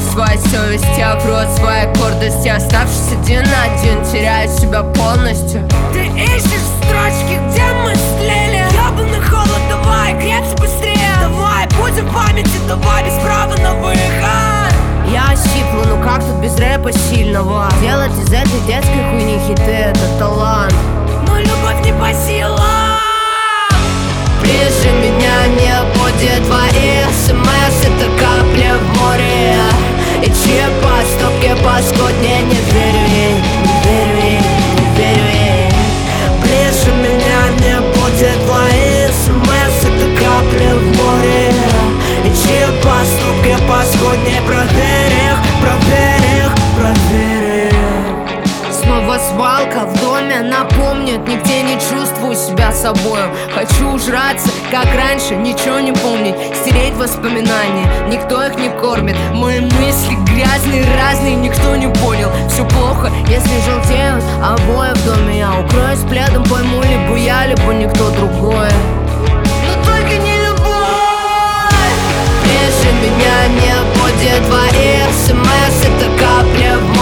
своей совести, а в рот своей гордости. Оставшись один на один, теряю себя полностью. Ты ищешь строчки, где мы слили. Ёбаный холод, давай, крепче, быстрее. Давай, будем в памяти, давай, без права на выход. Я ощипла, ну как тут без рэпа сильного? Делать из этой детской хуйни хиты — это талант. Но любовь не по силам. Ближе меня не будет твои смс, это капли в море. И чьи поступки паскуднее, не верю ей, не верю ей, не верю ей. Ближе меня не будет твои смс, это капли в море. И чьи поступки паскуднее, проверь их, проверь их, проверь их. Снова свалка в доме напомнит, нигде не чувствую себя собою. Хочу ужраться, как раньше, ничего не помнить, стереть воспоминания, никто их не кормит. Мои мысли грязные, разные, никто не понял. Все плохо, если желтеют обои в доме. Я укроюсь пледом, пойму, либо я, либо никто другой. Но только не любовь. Ближе меня не будет твои смс, это капля в